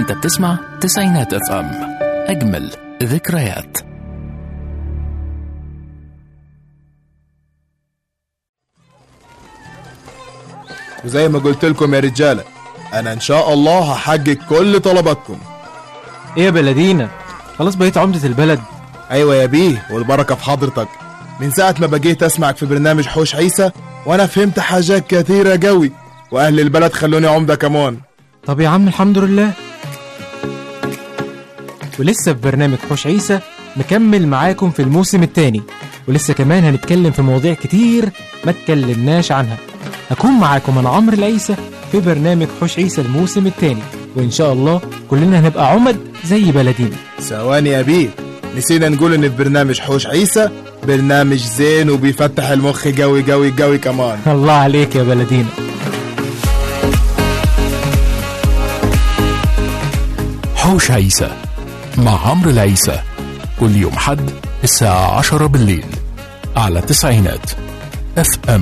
انت بتسمع تسعينات اف ام، اجمل ذكريات. وزي ما قلت لكم يا رجالة، انا ان شاء الله هحقق كل طلباتكم. ايه يا بلدينا، خلاص بقيت عمدة البلد؟ ايوه يا بيه، والبركة في حضرتك. من ساعة ما بقيت اسمعك في برنامج حوش عيسى وانا فهمت حاجات كثيرة قوي، واهل البلد خلوني عمدة كمان. طب يا عم الحمد لله. ولسه في برنامج حوش عيسى مكمل معاكم في الموسم الثاني، ولسه كمان هنتكلم في مواضيع كتير ما اتكلمناش عنها. هكون معاكم انا عمرو العيسى في برنامج حوش عيسى الموسم الثاني، وان شاء الله كلنا هنبقى عمد زي بلدينا. ثواني يا بيه، نسينا نقول ان في برنامج حوش عيسى برنامج زين وبيفتح المخ قوي قوي قوي كمان. الله عليك يا بلدينا. حوش عيسى مع عمرو العيسى كل يوم حد الساعة 10 بالليل على تسعينات اف ام.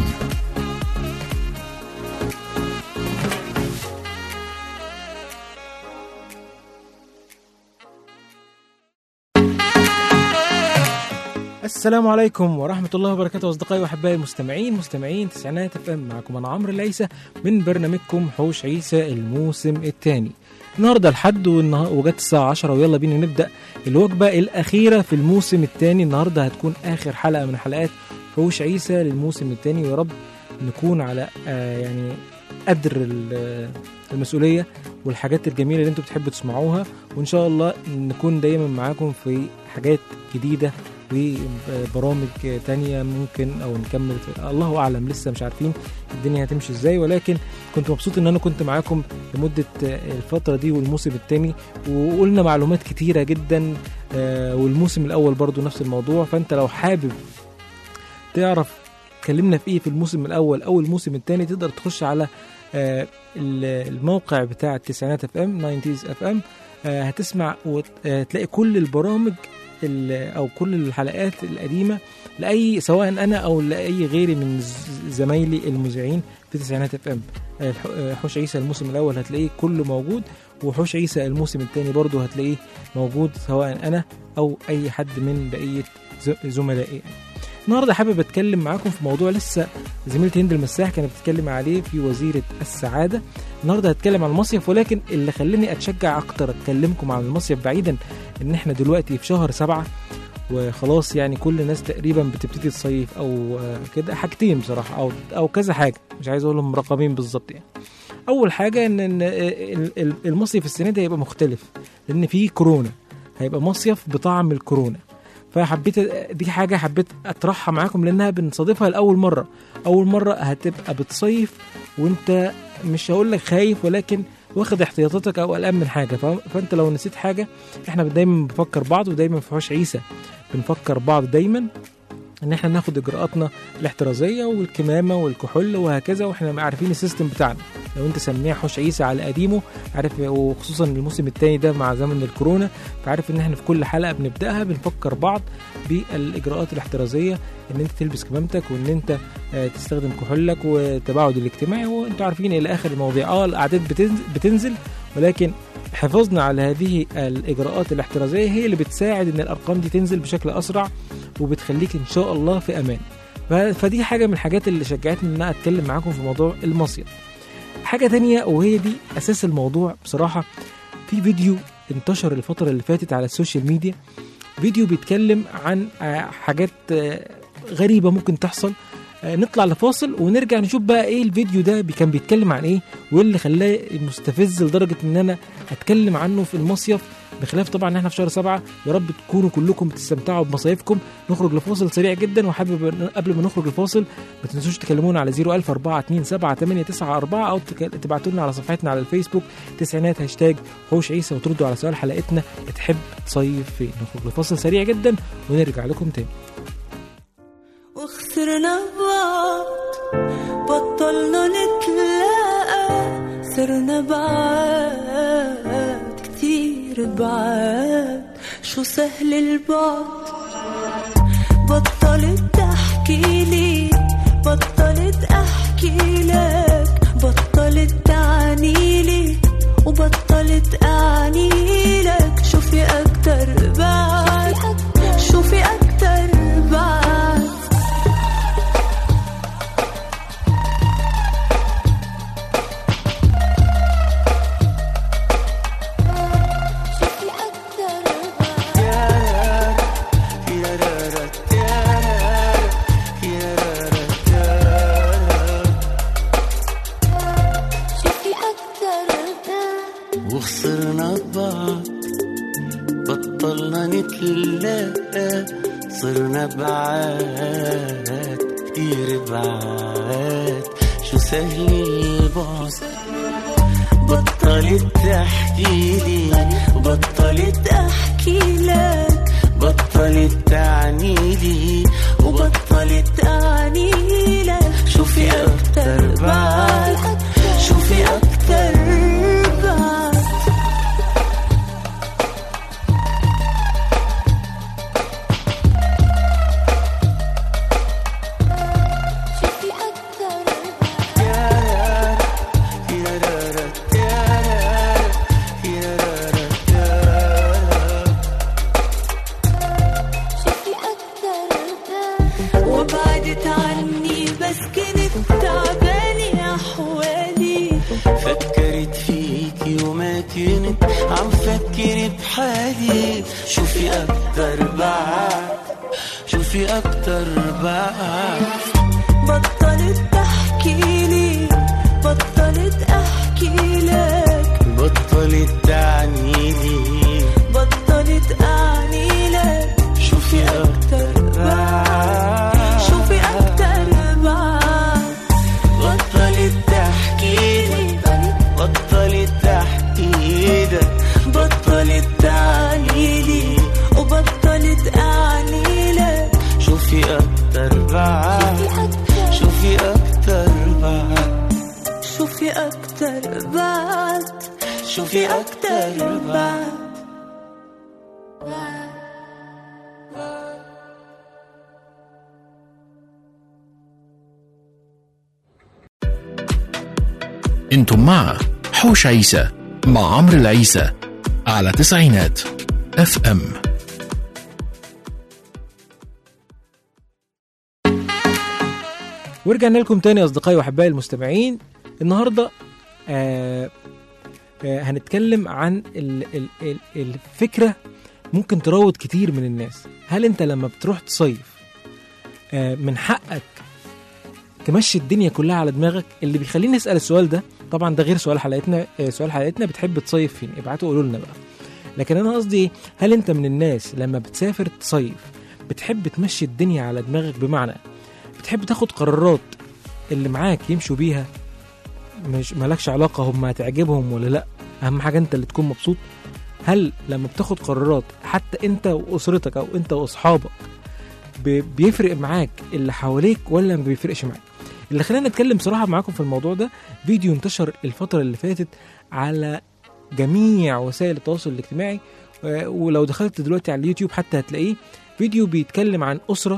السلام عليكم ورحمة الله وبركاته أصدقائي وأحبائي مستمعين تسعينات اف ام. معكم أنا عمرو العيسى من برنامجكم حوش عيسى الموسم الثاني. النهارده الحد وجت الساعة 10 ويلا بينا نبدأ الوجبة الأخيرة في الموسم الثاني. النهارده هتكون آخر حلقة من حلقات حوش عيسى للموسم الثاني، ويا رب نكون على يعني قدر المسؤولية والحاجات الجميلة اللي انتوا بتحبوا تسمعوها، وإن شاء الله نكون دايما معاكم في حاجات جديدة وبرامج تانية ممكن او نكمل الله اعلم، لسه مش عارفين الدنيا هتمشي ازاي، ولكن كنت مبسوط ان انا كنت معاكم لمدة الفترة دي والموسم التاني، وقلنا معلومات كتيرة جدا، والموسم الاول برضو نفس الموضوع. فانت لو حابب تعرف اتكلمنا في ايه في الموسم الاول او الموسم التاني تقدر تخش على الموقع بتاع التسعينات اف ام 90s اف ام، هتسمع وتلاقي كل البرامج او كل الحلقات القديمه لاي سواء انا او لاي غيري من زمايلي المذيعين في تسعينات اف ام. حوش عيسى الموسم الاول هتلاقيه كله موجود، وحوش عيسى الموسم الثاني برضه هتلاقيه موجود سواء انا او اي حد من بقيه زملائي. النهارده حابب اتكلم معاكم في موضوع لسه زميلتي هند المساح كانت بتتكلم عليه في وزيرة السعادة. النهارده هتكلم عن المصيف، ولكن اللي خلاني اتشجع اكتر اتكلمكم عن المصيف بعيدا ان احنا دلوقتي في شهر 7 وخلاص، يعني كل الناس تقريبا بتبتدي تصيف او كده. حاجتين بصراحة او كذا حاجة، مش عايز اقولهم رقمين بالظبط. يعني اول حاجة ان المصيف السنة دي هيبقى مختلف لان في كورونا، هيبقى مصيف بطعم الكورونا. فحبيت دي حاجة حبيت أطرحها معاكم لأنها بنصادفها لأول مرة. أول مرة هتبقى بتصيف وانت مش هقولك خايف، ولكن واخد احتياطاتك أو قلقان من حاجة. فانت لو نسيت حاجة، احنا دايما بنفكر بعض، ودايما في حوش عيسى بنفكر بعض دايما ان احنا ناخد اجراءاتنا الاحترازيه والكمامه والكحول وهكذا، واحنا عارفين السيستم بتاعنا. لو انت سميها حوش عيسى على قديمه عارف، وخصوصا الموسم الثاني ده مع زمن الكورونا، فعارف ان احنا في كل حلقه بنبداها بنفكر بعض بالاجراءات الاحترازيه، ان انت تلبس كمامتك وان انت تستخدم كحولك والتباعد الاجتماعي، وانتوا عارفين الى اخر المواضيع. الاعداد بتنزل، ولكن حفظنا على هذه الإجراءات الاحترازية هي اللي بتساعد إن الأرقام دي تنزل بشكل أسرع، وبتخليك إن شاء الله في أمان. فدي حاجة من الحاجات اللي شجعتني إن أنا أتكلم معاكم في موضوع المصيف. حاجة تانية وهي دي أساس الموضوع بصراحة، في فيديو انتشر الفترة اللي فاتت على السوشيال ميديا، فيديو بيتكلم عن حاجات غريبة ممكن تحصل. نطلع لفاصل ونرجع نشوف بقى ايه الفيديو ده كان بيتكلم عن ايه، وايه اللي خلاه مستفز لدرجة ان انا اتكلم عنه في المصيف، بخلاف طبعا ان احنا في شهر 7. يا رب تكونوا كلكم بتستمتعوا بمصايفكم. نخرج لفاصل سريع جدا، وحابب قبل ما نخرج لفاصل ما تنسوش تكلمونا على 014278994 او تبعتوا لنا على صفحتنا على الفيسبوك تسعينات #حوش عيسى، وتردوا على سؤال حلقتنا بتحب تصيف فين. نخرج لفاصل سريع جدا ونرجع لكم تاني. وخسرنا بعض، بطلنا نتلاقى، صرنا بعاد كتير بعاد، شو سهل البعد. بطلت تحكي لي، بطلت احكي لك، بطلت تعني لي وبطلت اعني لا صرنا بعاد كتير بعاد شو سهل البعد بطلت تحكيلي وبطلت أحكي لك بطلت تعنيلي وبطلت أعني لك شوفي أكتر بعد شوفي أكتر بعد وبعدت عني بس كنت تعبانة أحوالي فكرت فيكي وما كنت عم فكر بحالي شوفي أكتر بعد شوفي أكتر بعد بطلت تحكيلي بطلت أحكي لك بطلت تعنيلي بطلت أعني لك شوفي أكتر بعد شوفي أكتر بعد بطلت تحكيلي بطلت تحكي لك بطلت تعنيلي وبطلت أعني لك شوفي أكتر بعد شوفي أكتر بعد شوفي أكتر بعد شوفي أكتر بعد انتم مع حوش عيسى مع عمرو العيسى على تسعينات FM. ورجعنا لكم تاني أصدقائي وأحبائي المستمعين. النهاردة هنتكلم عن الفكرة ممكن تراود كتير من الناس. هل أنت لما بتروح تصيف من حقك تمشي الدنيا كلها على دماغك؟ اللي بيخليني أسأل السؤال ده طبعا ده غير سؤال حلقتنا بتحب تصيف فين؟ ابعتوا قولوا لنا بقى. لكن أنا قصدي هل أنت من الناس لما بتسافر تصيف بتحب تمشي الدنيا على دماغك؟ بمعنى بتحب تاخد قرارات اللي معاك يمشوا بيها، مش مالكش علاقة هم هتعجبهم ولا لا، أهم حاجة أنت اللي تكون مبسوط. هل لما بتاخد قرارات حتى أنت وأسرتك أو أنت وأصحابك بيفرق معاك اللي حواليك ولا ما بيفرقش معاك؟ اللي خلينا نتكلم صراحة معاكم في الموضوع ده فيديو انتشر الفترة اللي فاتت على جميع وسائل التواصل الاجتماعي، ولو دخلت دلوقتي على اليوتيوب حتى هتلاقيه فيديو بيتكلم عن أسرة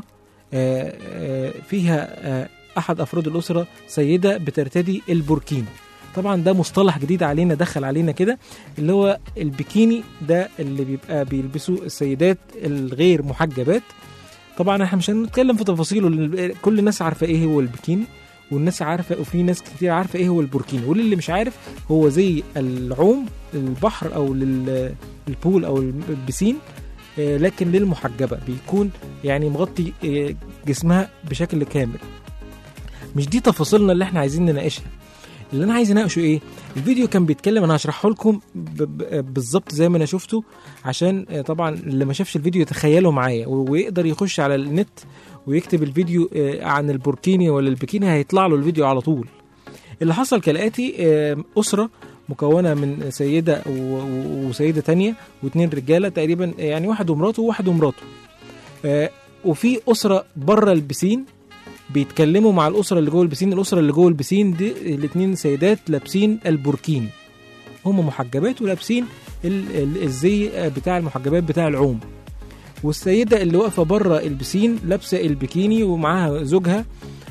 فيها أحد أفراد الأسرة سيدة بترتدي البوركيني. طبعا ده مصطلح جديد علينا، دخل علينا كده، اللي هو البيكيني ده اللي بيبقى بيلبسوا السيدات الغير محجبات. طبعا احنا مش هنتكلم في تفاصيله، كل الناس عارفة ايه هو البيكيني، والناس عارفة وفي ناس كتير عارفة ايه هو البوركيني، واللي مش عارف هو زي العوم البحر او البول او البسين لكن للمحجبة، بيكون يعني مغطي جسمها بشكل كامل. مش دي تفاصيلنا اللي احنا عايزين نناقشها. اللي انا عايز اناقشه ايه؟ الفيديو كان بيتكلم، انا هشرحه لكم بالظبط زي ما انا شفته عشان طبعا اللي ما شافش الفيديو يتخيله معايا ويقدر يخش على النت ويكتب الفيديو عن البوركيني ولا البيكيني هيطلع له الفيديو على طول. اللي حصل كالاتي: اسره مكونه من سيده وسيده تانية واثنين رجاله تقريبا، يعني واحد ومراته وفي اسره بره البسين بيتكلموا مع الأسرة اللي جوه البسين. الأسرة اللي جوه البسين دي الاثنين سيدات لابسين البوركيني، هم محجبات ولابسين الزي بتاع المحجبات بتاع العوم، والسيدة اللي واقفة بره البسين لابسة البيكيني ومعاها زوجها.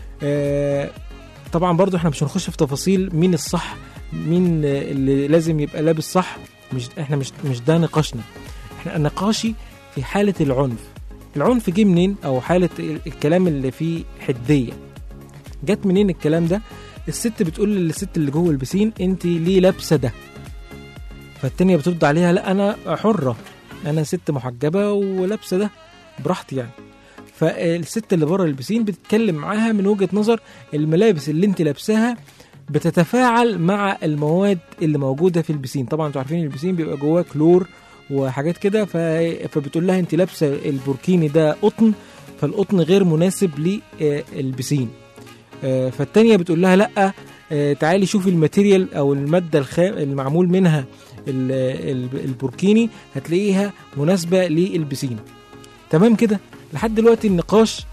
طبعا برضو احنا مش هنخش في تفاصيل مين الصح مين اللي لازم يبقى لابس صح، احنا مش ده نقاشنا. احنا نقاشي في حالة العنف جه منين، او حالة الكلام اللي فيه حدية جت منين. الكلام ده الست بتقول للست اللي جوه البسين: انت ليه لابسة ده؟ فالتانية بترد عليها: لا انا حرة، انا ست محجبة ولابسة ده براحتي يعني. فالست اللي بره البسين بتتكلم معاها من وجهة نظر الملابس اللي انت لابساها بتتفاعل مع المواد اللي موجودة في البسين. طبعا انتوا عارفين البسين بيبقى جواه كلور وحاجات كده. فبتقول لها انت لابسه البوركيني ده قطن، فالقطن غير مناسب للبسين. فالتانية بتقول لها لا، تعالي شوفي الماتيريال او الماده الخام المعمول منها البوركيني هتلاقيها مناسبه للبسين. تمام كده لحد دلوقتي النقاش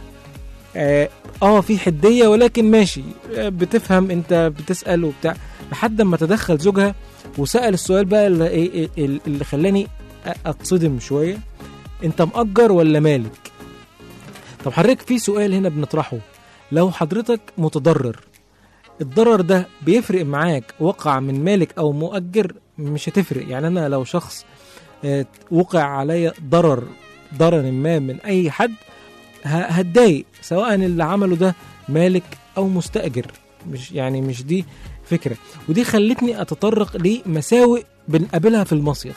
في حديه، ولكن ماشي، بتفهم انت بتسال وبتاع، لحد ما تدخل زوجها وسال السؤال بقى اللي خلاني اتصدم شويه: انت مأجر ولا مالك؟ طب حضرتك في سؤال هنا بنطرحه: لو حضرتك متضرر، الضرر ده بيفرق معاك وقع من مالك او مؤجر؟ مش هتفرق. يعني انا لو شخص وقع عليا ضرر ما من اي حد هتضايق، سواء اللي عمله ده مالك او مستأجر. مش دي فكرة. ودي خلتني اتطرق لمساوئ بنقابلها في المصيف.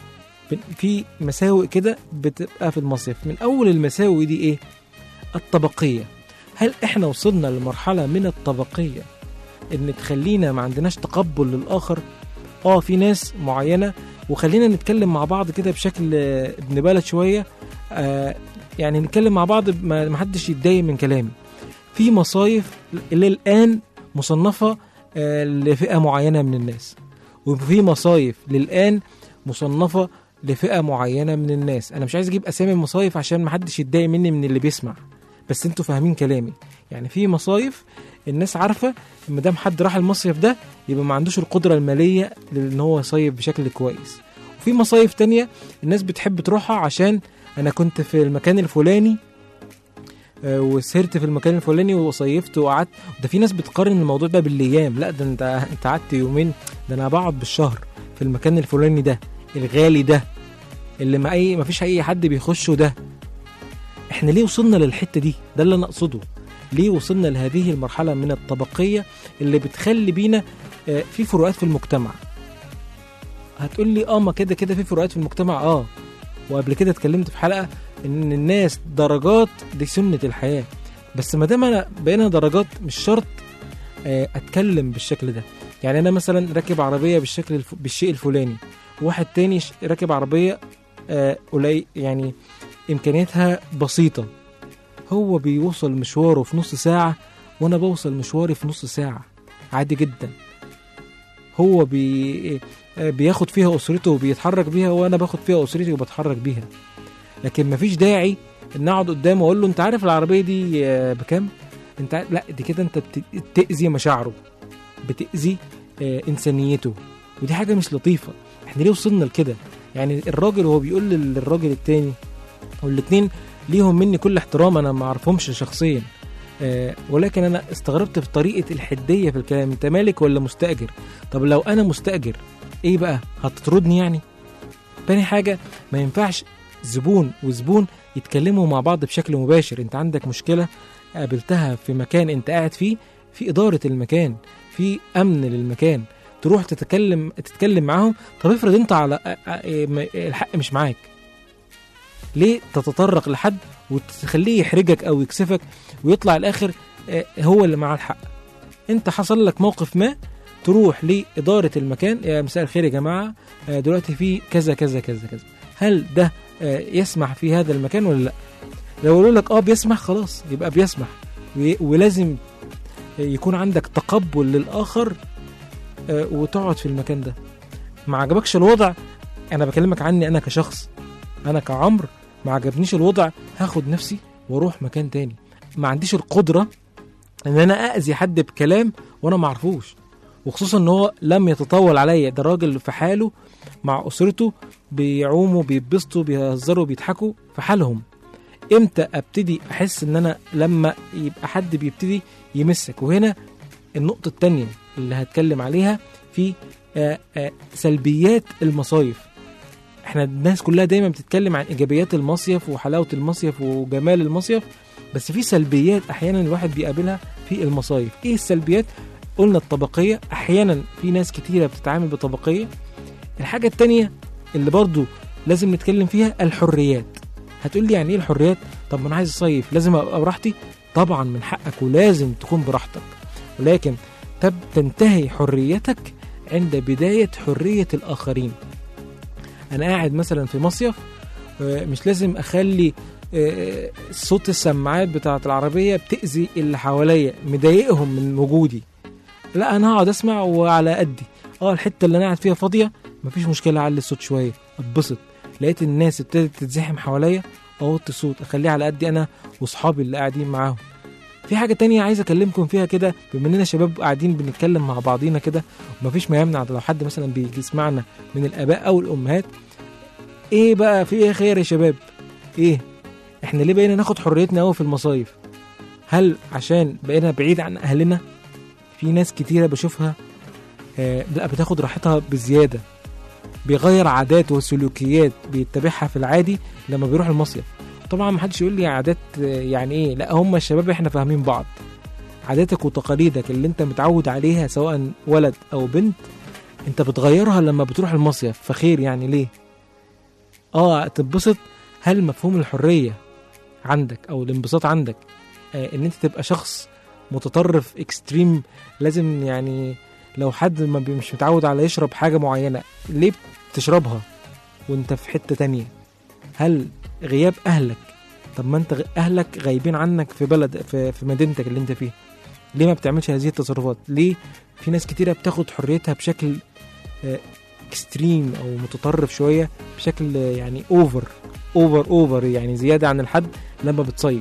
في مساوئ كده بتبقى في المصيف. من اول المساوئ دي ايه؟ الطبقية. هل احنا وصلنا لمرحلة من الطبقية ان تخلينا ما عندناش تقبل للآخر؟ في ناس معينة، وخلينا نتكلم مع بعض كده بشكل ابن بلد شوية، يعني نتكلم مع بعض ما حدش يتضايق من كلامي. في مصايف اللي الآن مصنفة لفئة معينة من الناس، وفي مصايف للآن مصنفة لفئة معينة من الناس. أنا مش عايز أجيب أسامي المصايف عشان ما حدش يتضايق مني من اللي بيسمع، بس انتوا فاهمين كلامي. يعني في مصايف الناس عارفة ما دام حد راح المصيف ده يبقى ما عندوش القدرة المالية لأن هو يصيف بشكل كويس. وفي مصايف تانية الناس بتحب تروحها عشان أنا كنت في المكان الفلاني وسهرت في المكان الفلاني وصيفت وقعدت. ده في ناس بتقارن الموضوع ده بالأيام. لا، ده انت قعدت يومين، ده أنا بقعد بالشهر في المكان الفلاني ده الغالي ده اللي ما فيش أي حد بيخشه ده. احنا ليه وصلنا للحتة دي؟ ده اللي انا اقصده. ليه وصلنا لهذه المرحلة من الطبقية اللي بتخلي بينا في فروقات في المجتمع؟ هتقول لي ما كده في فروقات في المجتمع. وقبل كده اتكلمت في حلقة ان الناس درجات، دي سنة الحياة. بس ما دام انا بقينا درجات مش شرط اتكلم بالشكل ده. يعني انا مثلا راكب عربية بالشيء الفلاني، واحد تاني راكب عربية قليل، يعني إمكانياتها بسيطة، هو بيوصل مشواره في نص ساعة وأنا بوصل مشواري في نص ساعة عادي جدا. هو بياخد فيها أسرته وبيتحرك بيها، وأنا باخد فيها أسرتي وبتحرك بيها. لكن مفيش داعي إن أقعد قدامه وأقول له أنت عارف العربية دي بكام؟ لا، دي كده أنت بتأذي مشاعره، بتأذي إنسانيته، ودي حاجة مش لطيفة. إحنا ليه وصلنا لكده؟ يعني الراجل هو بيقول للراجل التاني، والاتنين ليهم مني كل احترام، انا ما اعرفهمش شخصيا، ولكن انا استغربت في طريقة الحدية في الكلام. انت مالك ولا مستأجر؟ طب لو انا مستأجر ايه بقى؟ هتطردني يعني؟ تاني حاجة، ما ينفعش زبون وزبون يتكلموا مع بعض بشكل مباشر. انت عندك مشكلة قابلتها في مكان انت قاعد فيه، في إدارة المكان، في أمن للمكان، تروح تتكلم معاهم. طب افرض انت على الحق مش معاك، ليه تتطرق لحد وتخليه يحرجك او يكسفك ويطلع الاخر هو اللي معاه الحق؟ انت حصل لك موقف ما، تروح لإدارة المكان: يا مساء الخير يا جماعة، دلوقتي في كذا كذا كذا كذا، هل ده يسمح في هذا المكان ولا لا؟ لو قالوا لك بيسمح، خلاص يبقى بيسمح. ولازم يكون عندك تقبل للآخر وتقعد في المكان ده. ما عجبكش الوضع، انا بكلمك عني انا كشخص، انا كعمر ما عجبنيش الوضع، هاخد نفسي واروح مكان تاني. ما عنديش القدرة ان انا اذي حد بكلام وانا ما اعرفوش، وخصوصا ان هو لم يتطول عليا. ده راجل في حاله مع اسرته، بيعوموا بيتبسطوا بيهزروا بيضحكوا في حالهم. امتى ابتدي احس ان انا لما يبقى حد بيبتدي يمسك؟ وهنا النقطة التانية اللي هتكلم عليها في سلبيات المصايف. احنا الناس كلها دايما بتتكلم عن ايجابيات المصيف وحلاوة المصيف وجمال المصيف، بس في سلبيات احيانا الواحد بيقابلها في المصايف. ايه السلبيات؟ قلنا الطبقية، احيانا في ناس كتيرة بتتعامل بطبقية. الحاجة التانية اللي برضو لازم نتكلم فيها الحريات. هتقول لي يعني ايه الحريات؟ طب ما انا عايز اصيف، لازم ابقى براحتي؟ طبعا من حقك ولازم تكون براحتك، ولكن تنتهي حريتك عند بداية حرية الآخرين. انا قاعد مثلا في مصيف، مش لازم اخلي صوت السماعات بتاعه العربيه بتاذي اللي حواليا مضايقهم من وجودي. لا، انا هقعد اسمع وعلى قدي. الحته اللي انا قاعد فيها فاضيه مفيش مشكله، اعلي الصوت شويه اتبسط. لقيت الناس ابتدت تتزحم حواليا، اوطي الصوت اخليه على قدي انا واصحابي اللي قاعدين معاهم. في حاجه تانية عايز اكلمكم فيها كده، بما اننا شباب قاعدين بنتكلم مع بعضينا كده، ومفيش ما يمنع لو حد مثلا بيجي يسمعنا من الاباء او الامهات. ايه بقى في ايه خير يا شباب؟ ايه احنا ليه بقينا ناخد حريتنا قوي في المصايف؟ هل عشان بقينا بعيد عن اهلنا؟ في ناس كتيره بشوفها لا بتاخد راحتها بزياده، بيغير عادات وسلوكيات بيتبعها في العادي لما بيروح المصيف. طبعا محدش يقول لي عادات يعني ايه، لا هم الشباب احنا فاهمين بعض. عاداتك وتقاليدك اللي انت متعود عليها سواء ولد او بنت، انت بتغيرها لما بتروح المصيف، فخير يعني ليه؟ تتبسط. هل مفهوم الحرية عندك او الانبساط عندك ان انت تبقى شخص متطرف اكستريم؟ لازم يعني لو حد مش متعود على يشرب حاجة معينة، ليه بتشربها وانت في حتة تانية؟ هل غياب اهلك؟ طب ما انت اهلك غايبين عنك في بلد في مدينتك اللي انت فيها، ليه ما بتعملش هذه التصرفات؟ ليه في ناس كتيرة بتاخد حريتها بشكل اكستريم او متطرف شوية، بشكل يعني اوفر يعني زيادة عن الحد لما بتصيف؟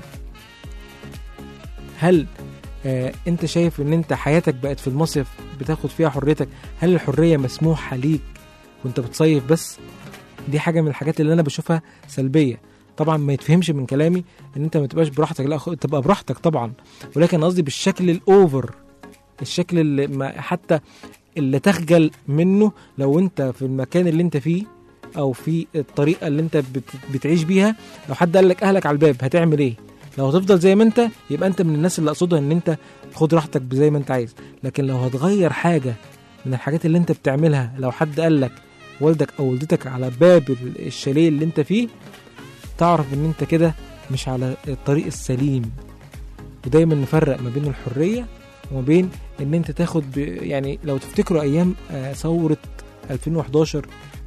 هل انت شايف ان انت حياتك بقت في المصيف بتاخد فيها حريتك؟ هل الحرية مسموحة ليك وانت بتصيف بس؟ دي حاجة من الحاجات اللي انا بشوفها سلبية. طبعا ما يتفهمش من كلامي ان انت ما تبقاش براحتك، لا تبقى براحتك طبعا، ولكن قصدي بالشكل الاوفر، الشكل اللي ما حتى اللي تخجل منه لو انت في المكان اللي انت فيه او في الطريقة اللي انت بتعيش بيها. لو حد قال لك اهلك على الباب هتعمل ايه؟ لو هتفضل زي ما انت يبقى انت من الناس اللي اقصدها ان انت خد راحتك زي ما انت عايز. لكن لو هتغير حاجة من الحاجات اللي انت بتعملها، لو حد قال لك والدك او والدتك على باب الشاليه اللي انت فيه، تعرف ان انت كده مش على الطريق السليم. ودايما نفرق ما بين الحرية وما بين ان انت تاخد يعني لو تفتكروا ايام ثورة 2011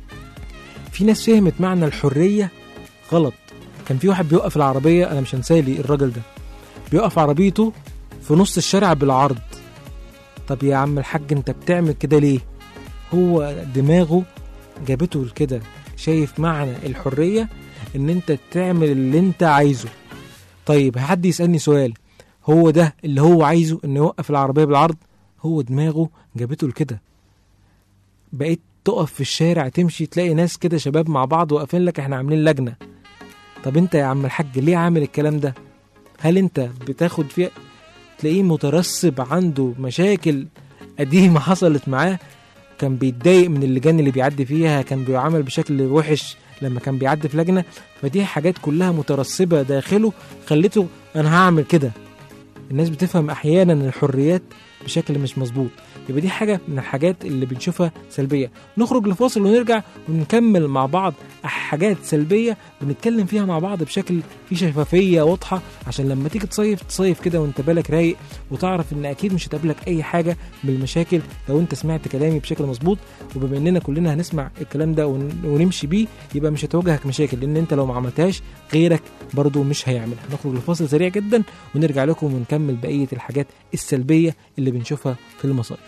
في ناس فهمت معنى الحرية غلط. كان في واحد بيوقف العربية، انا مش هنسالي الراجل ده، بيوقف عربيته في نص الشارع بالعرض. طب يا عم الحاج انت بتعمل كده ليه؟ هو دماغه جابته كده، شايف معنى الحرية ان انت تعمل اللي انت عايزه. طيب حد يسألني سؤال، هو ده اللي هو عايزه انه يوقف العربية بالعرض؟ هو دماغه جابته لكده. بقيت تقف في الشارع تمشي تلاقي ناس كده شباب مع بعض واقفين لك احنا عاملين لجنة. طب انت يا عم الحاج ليه عامل الكلام ده؟ هل انت بتاخد فيه؟ تلاقيه مترسب عنده مشاكل قديمة حصلت معاه، كان بيتضايق من اللجان اللي بيعدي فيها، كان بيعامل بشكل وحش لما كان بيعدي في لجنة. فدي حاجات كلها مترسبة داخله خلته انا هعمل كده. الناس بتفهم احيانا الحريات بشكل مش مظبوط. يبقى دي حاجة من الحاجات اللي بنشوفها سلبية. نخرج لفاصل ونرجع ونكمل مع بعض حاجات سلبية بنتكلم فيها مع بعض بشكل فيه شفافية واضحة، عشان لما تيجي تصيف كده وانت بالك رايق، وتعرف ان اكيد مش هتقابلك اي حاجة من المشاكل لو انت سمعت كلامي بشكل مظبوط. وبما اننا كلنا هنسمع الكلام ده ونمشي بيه، يبقى مش هتواجهك مشاكل، لان انت لو ما عملتهاش غيرك برضو مش هيعملها. نخرج لفاصل سريع جدا ونرجع لكم ونكمل بقية الحاجات السلبية اللي بنشوفها في المصايف.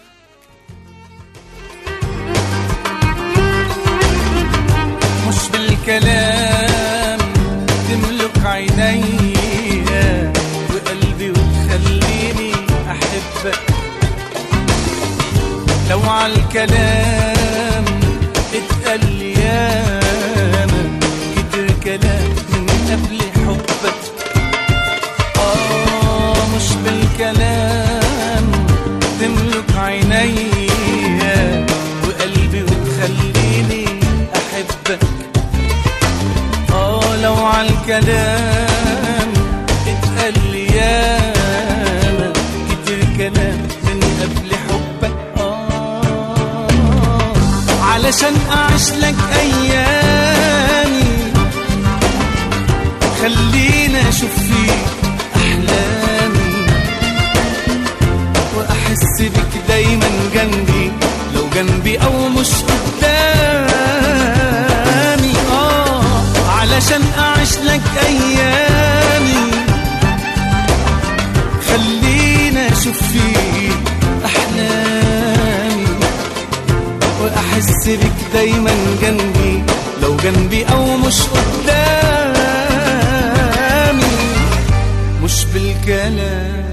مش بالكلام تملك عيني وقلبي وتخليني أحبك، لو عالكلام اتقال لي ياما كتير كلام من قبل حبك. مش بالكلام تملك عيني وقلبي وتخليني أحبك. لو عالكلام اتقال لي ياما كتير كلام من قبل حبك. علشان أعيش لك أيامي، خلينا أشوف فيك أحلامي، وأحس بك دايما جنبي، لو جنبي أو مش قدامي. وأحس بك دايما جنبي، لو جنبي أو مش قدامي، مش بالكلام.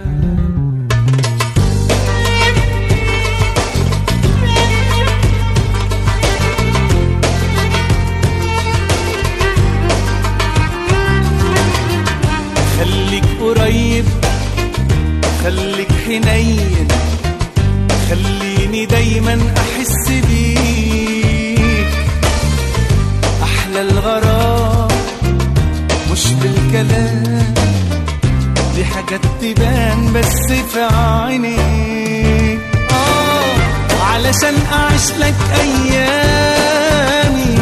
خليك قريب، خليك حنين، خليني دايما أحس بيك. أحلى الغرام مش بالكلام، دي حاجات تبان بس في عينيك. علشان أعيش لك أيامي،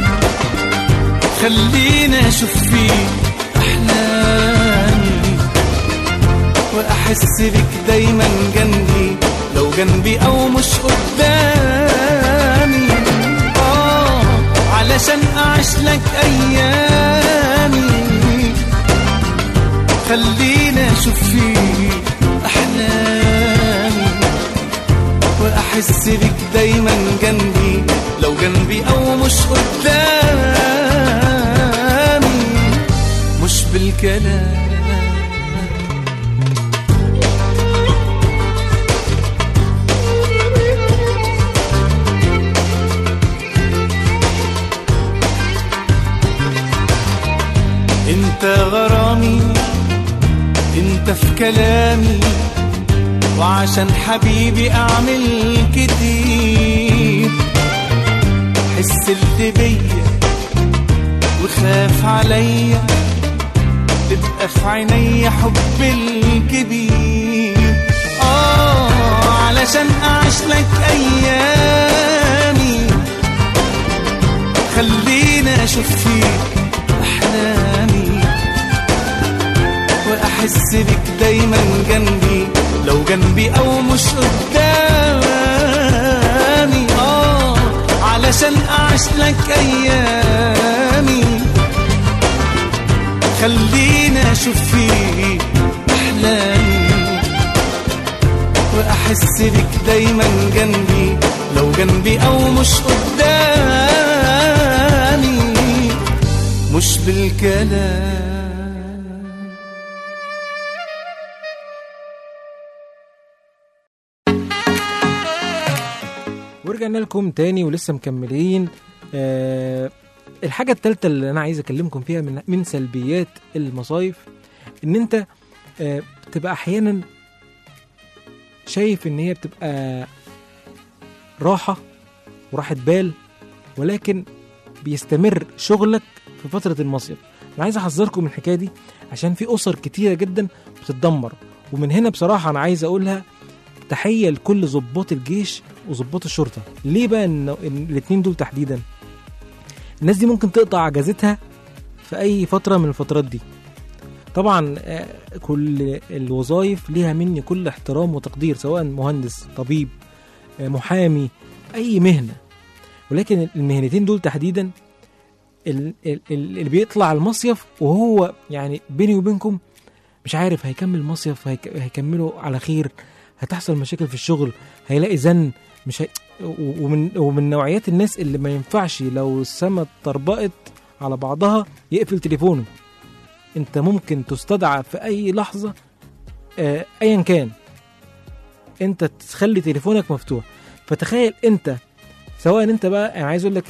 خليني أشوف فيك أحلامي، وأحس بك دايما جنبي، لو جنبي أو مش قدامي. علشان أعيش لك أيامي، خليني أشوف فيك أحلامي، وأحس بك دايما جنبي، لو جنبي أو مش قدامي، مش بالكلام. انت غرامي، انت في كلامي، وعشان حبيبي اعمل كتير. حس اللي بيا وخاف عليا، تبقى في عينيا حب الكبير. علشان اعيش لك ايامي، خليني اشوف فيك أحلامي، وأحس بك دايما جنبي، لو جنبي أو مش قدامي. علشان أعيش لك أيامي، خليني أشوف فيك أحلامي، وأحس بك دايما جنبي، لو جنبي أو مش قدامي، مش بالكلام. ورجعنا لكم تاني ولسه مكملين. الحاجة الثالثة اللي أنا عايز أكلمكم فيها من سلبيات المصايف، إن أنت بتبقى أحيانا شايف إن هي بتبقى راحة وراحة بال، ولكن بيستمر شغلك في فترة المصيف. أنا عايز أحذركم من الحكاية دي، عشان في أسر كتيرة جدا بتتدمر. ومن هنا بصراحة أنا عايز أقولها تحية لكل ضباط الجيش وضباط الشرطة. ليه بقى إن الاتنين دول تحديدا؟ الناس دي ممكن تقطع اجازتها في أي فترة من الفترات دي. طبعا كل الوظائف ليها مني كل احترام وتقدير، سواء مهندس، طبيب، محامي، أي مهنة، ولكن المهنتين دول تحديدا اللي بيطلع المصيف وهو يعني بيني وبينكم مش عارف هيكمل مصيف، هيكمله على خير، هتحصل مشاكل في الشغل، هيلاقي زن، مش ومن نوعيات الناس اللي ما ينفعش لو السما طربقت على بعضها يقفل تليفونه. انت ممكن تستدعى في اي لحظة ايا كان، انت تخلي تليفونك مفتوح. فتخيل انت، سواء انت بقى، انا عايز اقول لك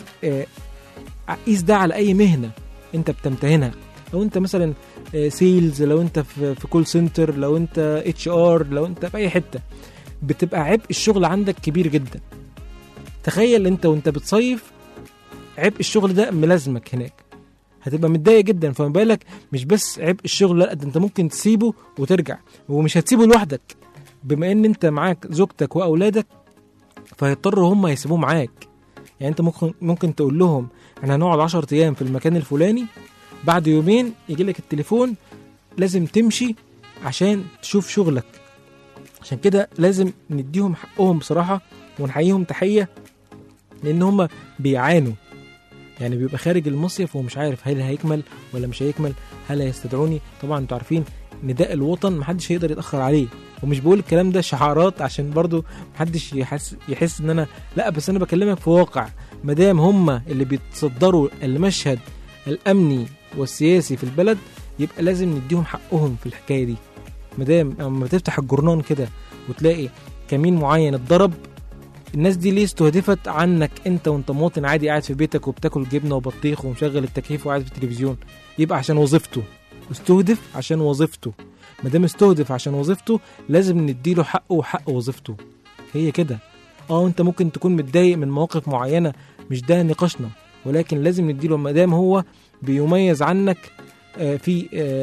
قيس ده على اي مهنة انت بتمتهنها. لو انت مثلا سيلز، لو انت في كول سنتر، لو انت HR، لو انت في اي حتة، بتبقى عبء الشغل عندك كبير جدا. تخيل انت وانت بتصيف عبء الشغل ده ملازمك هناك، هتبقى متضايق جدا. فما بالك مش بس عبء الشغل، لا ده انت ممكن تسيبه وترجع، ومش هتسيبه لوحدك، بما ان انت معاك زوجتك واولادك فهيضطروا هم يسيبوه معاك. يعني انت ممكن تقول لهم احنا هنقعد 10 ايام في المكان الفلاني، بعد يومين يجي لك التليفون لازم تمشي عشان تشوف شغلك. عشان كده لازم نديهم حقهم بصراحة، ونحييهم تحية، لان هم بيعانوا. يعني بيبقى خارج المصيف ومش عارف هل هيكمل ولا مش هيكمل، هل هيستدعوني. طبعا انتوا عارفين نداء الوطن محدش هيقدر يتأخر عليه، ومش بقول الكلام ده شعارات عشان برضو محدش يحس ان انا لا، بس انا بكلمك في واقع. مدام هم اللي بيتصدروا المشهد الامني والسياسي في البلد، يبقى لازم نديهم حقهم في الحكايه دي. مدام اما تفتح الجورنان كده وتلاقي كمين معين اتضرب، الناس دي ليه استهدفت عنك انت وانت مواطن عادي قاعد في بيتك وبتاكل جبنه وبطيخ ومشغل التكييف وقاعد في التلفزيون؟ يبقى عشان وظيفته، استهدف عشان وظيفته. مادام استهدف عشان وظيفته لازم نديله حقه وحق وظيفته. هي كده. انت ممكن تكون متضايق من مواقف معينه، مش ده نقاشنا، ولكن لازم نديله مادام هو بيميز عنك في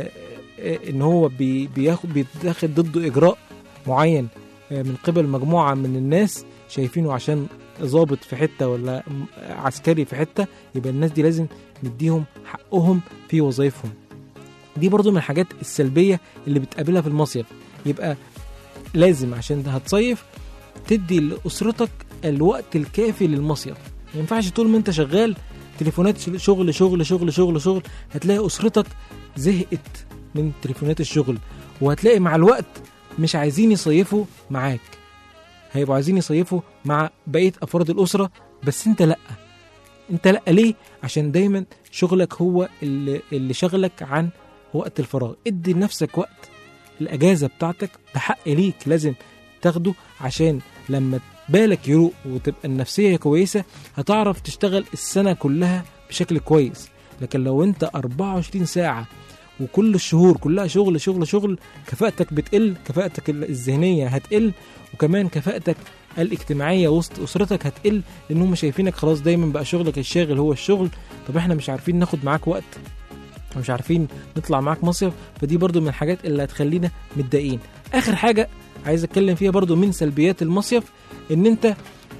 ان هو بيتاخد ضده اجراء معين من قبل مجموعه من الناس شايفينه عشان ضابط في حته ولا عسكري في حته، يبقى الناس دي لازم نديهم حقهم في وظائفهم. دي برضو من الحاجات السلبيه اللي بتقابلها في المصيف. يبقى لازم عشان هتصيف تدي لأسرتك الوقت الكافي للمصيف. ما ينفعش طول ما انت شغال تليفونات شغل شغل شغل شغل شغل، هتلاقي أسرتك زهقت من تليفونات الشغل، وهتلاقي مع الوقت مش عايزين يصيفوا معاك، هيبقوا عايزين يصيفوا مع بقية أفراد الأسرة، بس انت لأ. انت لأ ليه؟ عشان دايما شغلك هو اللي شغلك عن وقت الفراغ. ادي لنفسك وقت الأجازة بتاعتك، ده حق ليك لازم تاخده، عشان لما بالك يروق وتبقى النفسية كويسة هتعرف تشتغل السنة كلها بشكل كويس. لكن لو انت 24 ساعة وكل الشهور كلها شغل شغل شغل، كفاءتك بتقل، كفاءتك الذهنية هتقل، وكمان كفاءتك الاجتماعية وسط أسرتك هتقل، لأنهم شايفينك خلاص دايما بقى شغلك الشاغل هو الشغل. طب احنا مش عارفين ناخد معاك وقت، مش عارفين نطلع معاك مصيف، فدي برضو من الحاجات اللي هتخلينا متضايقين. آخر حاجة عايز اتكلم فيها برضو من سلبيات المصيف، ان انت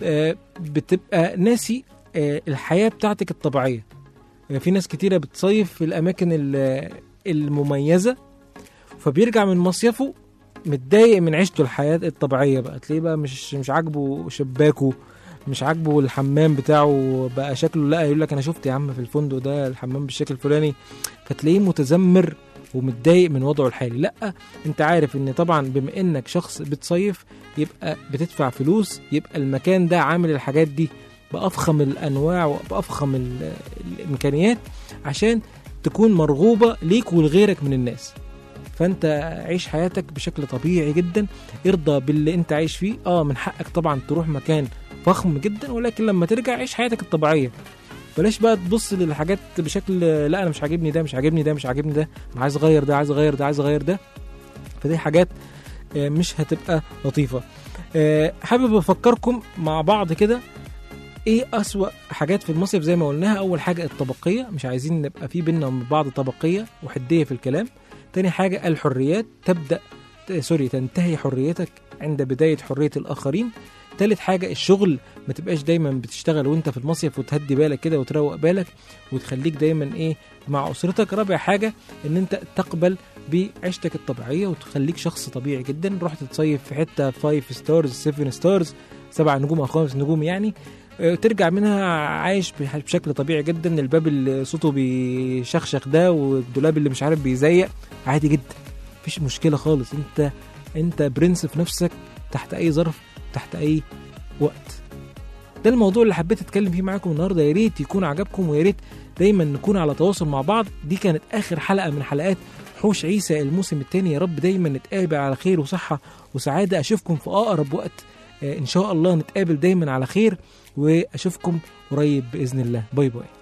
بتبقى ناسي الحياة بتاعتك الطبيعية. في ناس كتيرة بتصيف في الأماكن المميزة، فبيرجع من مصيفه متضايق من عيشته الحياة الطبيعية، بقى تلاقيه بقى مش عاجبه شباكه، مش عاجبه الحمام بتاعه بقى شكله، لا يقول لك انا شفت يا عم في الفندق ده الحمام بالشكل الفلاني، فتلاقيه متذمر ومتضايق من وضعه الحالي. لا، انت عارف ان طبعا بما انك شخص بتصيف يبقى بتدفع فلوس، يبقى المكان ده عامل الحاجات دي بأفخم الأنواع وبأفخم الإمكانيات عشان تكون مرغوبة ليك ولغيرك من الناس. فأنت عيش حياتك بشكل طبيعي جدا، ارضى باللي انت عايش فيه. من حقك طبعا تروح مكان فخم جدا، ولكن لما ترجع عيش حياتك الطبيعية. بلاش بقى تبص للحاجات بشكل لا انا مش عاجبني ده، مش عاجبني ده، مش عاجبني ده، انا عايز اغير ده، عايز اغير ده، عايز اغير ده. فدي حاجات مش هتبقى لطيفة. حابب افكركم مع بعض كده ايه اسوأ حاجات في المصيف زي ما قلناها. اول حاجة الطبقية، مش عايزين نبقى في بيننا وبين بعض طبقية وحدية في الكلام. تاني حاجة الحريات، تنتهي حريتك عند بداية حرية الآخرين. تالت حاجة الشغل، ما تبقاش دايما بتشتغل وانت في المصيف وتهدي بالك كده وتروق بالك وتخليك دايما مع أسرتك. رابع حاجة ان انت تقبل بعيشتك الطبيعية وتخليك شخص طبيعي جدا. رحت تصيف في حتة 5 ستارز 7 ستارز 7 نجوم أو 5 نجوم يعني، ترجع منها عايش بشكل طبيعي جدا. الباب اللي صوته بيشخشخ ده والدولاب اللي مش عارف بيزيق عادي جدا، مفيش مشكلة خالص. انت برنس في نفسك تحت اي ظرف تحت اي وقت. ده الموضوع اللي حبيت اتكلم فيه معاكم النهارده. يا ريت يكون عجبكم، ويا ريت دايما نكون على تواصل مع بعض. دي كانت اخر حلقة من حلقات حوش عيسى الموسم الثاني. يا رب دايما نتقابل على خير وصحة وسعادة. اشوفكم في اقرب وقت ان شاء الله، نتقابل دايما على خير، واشوفكم قريب باذن الله. باي باي.